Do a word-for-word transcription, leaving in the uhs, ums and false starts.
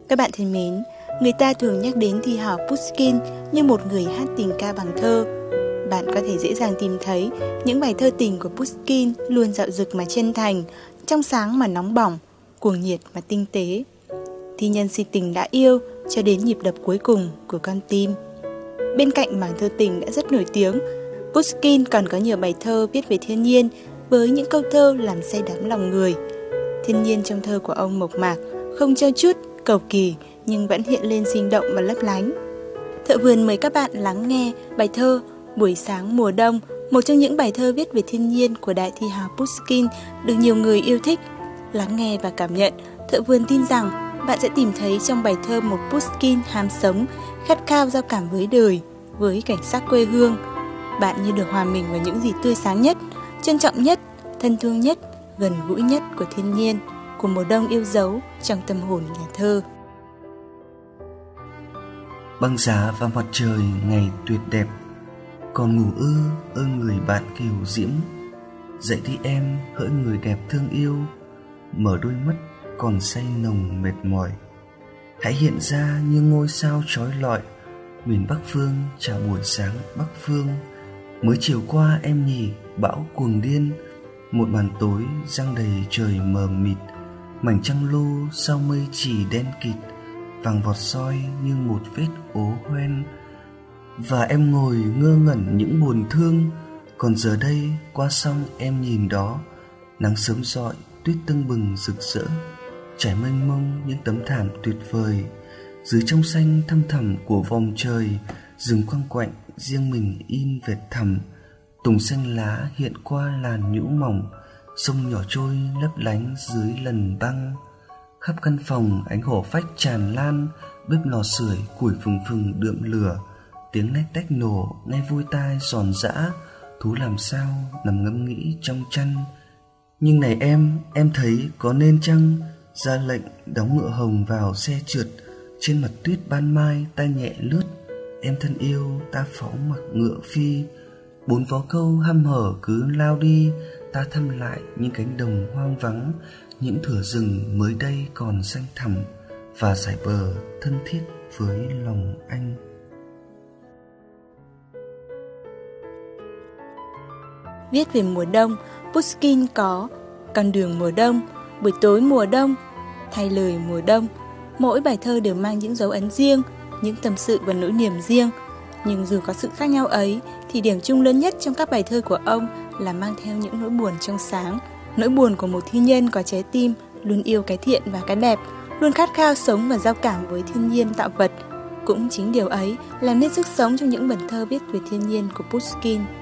Các bạn thân mến, người ta thường nhắc đến thi hào Pushkin như một người hát tình ca bằng thơ. Bạn có thể dễ dàng tìm thấy những bài thơ tình của Pushkin luôn dạo dực mà chân thành, trong sáng mà nóng bỏng, cuồng nhiệt mà tinh tế. Thi nhân si tình đã yêu cho đến nhịp đập cuối cùng của con tim. Bên cạnh mảng thơ tình đã rất nổi tiếng, Pushkin còn có nhiều bài thơ viết về thiên nhiên với những câu thơ làm say đắm lòng người. Thiên nhiên trong thơ của ông mộc mạc, không trau chuốt, cầu kỳ nhưng vẫn hiện lên sinh động và lấp lánh. Thợ Vườn mời các bạn lắng nghe bài thơ Buổi sáng mùa đông, một trong những bài thơ viết về thiên nhiên của đại thi hào Pushkin được nhiều người yêu thích. Lắng nghe và cảm nhận, Thợ Vườn tin rằng bạn sẽ tìm thấy trong bài thơ một Pushkin ham sống, khát khao giao cảm với đời, với cảnh sắc quê hương. Bạn như được hòa mình vào những gì tươi sáng nhất, trân trọng nhất, thân thương nhất, gần gũi nhất của thiên nhiên, của mùa đông yêu dấu trong tâm hồn nhà thơ. Băng giá và mặt trời ngày tuyệt đẹp, còn ngủ ư ơ người bạn kiều diễm. Dậy đi em hỡi người đẹp thương yêu, mở đôi mắt còn say nồng mệt mỏi. Hãy hiện ra như ngôi sao chói lọi, miền Bắc Phương chào buổi sáng Bắc Phương. Mới chiều qua em nhỉ, bão cuồng điên, một màn tối giăng đầy trời mờ mịt. Mảnh trăng lô sau mây chỉ đen kịt, vàng vọt soi như một vết ố hoen. Và em ngồi ngơ ngẩn những buồn thương. Còn giờ đây qua sông em nhìn đó, nắng sớm rọi, tuyết tưng bừng rực rỡ, trải mênh mông những tấm thảm tuyệt vời. Dưới trong xanh thăm thẳm của vòng trời, rừng quăng quạnh riêng mình in vệt thẳm. Tùng xanh lá hiện qua làn nhũ mỏng, sông nhỏ trôi lấp lánh dưới lần băng. Khắp căn phòng ánh hổ phách tràn lan, bếp lò sưởi củi phừng phừng đượm lửa. Tiếng lách tách nổ nghe vui tai giòn giã, thú làm sao nằm ngẫm nghĩ trong chăn. Nhưng này em, em thấy có nên chăng ra lệnh đóng ngựa hồng vào xe trượt. Trên mặt tuyết ban mai ta nhẹ lướt, em thân yêu ta phóng mặc ngựa phi. Bốn vó câu hăm hở cứ lao đi, ta thăm lại những cánh đồng hoang vắng, những thửa rừng mới đây còn xanh thẳm, và dải bờ thân thiết với lòng anh. Viết về mùa đông, Pushkin có Con đường mùa đông, Buổi tối mùa đông, Thay lời mùa đông. Mỗi bài thơ đều mang những dấu ấn riêng, những tâm sự và nỗi niềm riêng. Nhưng dù có sự khác nhau ấy, thì điểm chung lớn nhất trong các bài thơ của ông là mang theo những nỗi buồn trong sáng. Nỗi buồn của một thi nhân có trái tim luôn yêu cái thiện và cái đẹp, luôn khát khao sống và giao cảm với thiên nhiên tạo vật. Cũng chính điều ấy làm nên sức sống trong những vần thơ viết về thiên nhiên của Pushkin.